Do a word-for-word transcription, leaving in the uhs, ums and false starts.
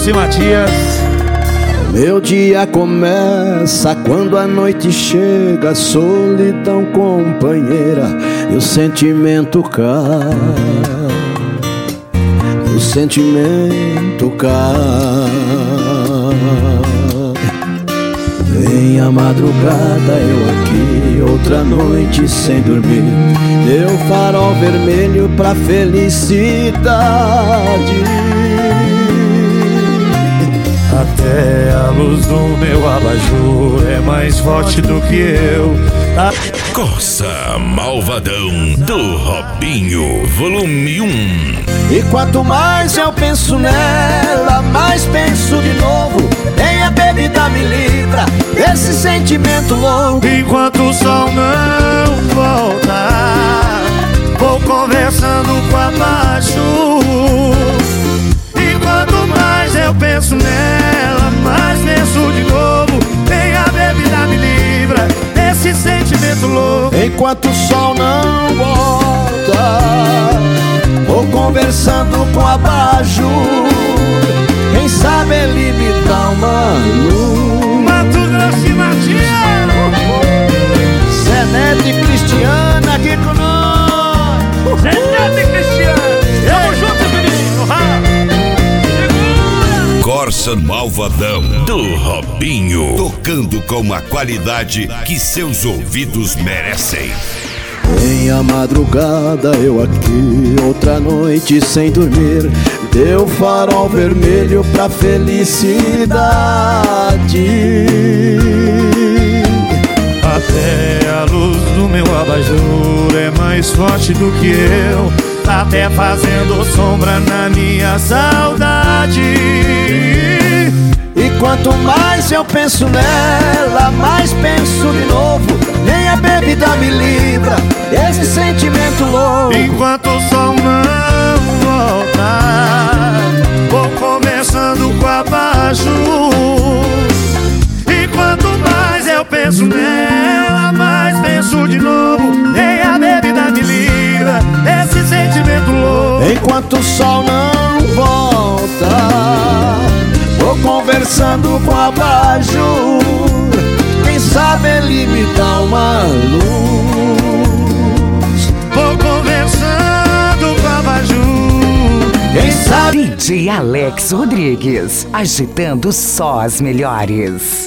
Grosso e Matias. Meu dia começa quando a noite chega, solidão companheira, e o sentimento cai, o sentimento cai. Vem a madrugada, eu aqui, outra noite sem dormir, meu farol vermelho pra felicidade. Até a luz do meu abajur é mais forte do que eu. A... Corsa Malvadão do Robinho, volume um. E quanto mais eu penso nela, mais penso de novo. Nem a bebida me livra desse sentimento louco. Enquanto o sol não volta, vou conversando com a baixo. E quanto mais eu penso nela, mais penso de novo. Nem a bebida me livra desse sentimento louco. Enquanto o sol não volta, vou conversando com a abajur. Quem sabe ele me dá uma luz. Mato Grosso e Matias, Zé Neto e Cristiana aqui com nós. Zé Neto e Cristiana, tamo junto, menino. Segura. Corsa Malvadão do Robinho, tocando com a qualidade que seus ouvidos merecem. Em a madrugada eu aqui, outra noite sem dormir, deu farol vermelho pra felicidade. Até a luz do meu abajur é mais forte do que eu, tá até fazendo sombra na minha saudade. E quanto mais eu penso nela, mais penso de novo. Nem a bebida me livra desse sentimento louco. Enquanto o sol não volta, vou conversando com a baixo. E quanto mais eu penso nela, mais penso de novo. Nem a bebida me livra desse sentimento louco. Enquanto o sol não volta, vou conversando com a abajur. Quem sabe ele me dá uma luz. Vou conversando com a abajur. Quem sabe D J Alex Rodrigues, agitando só as melhores.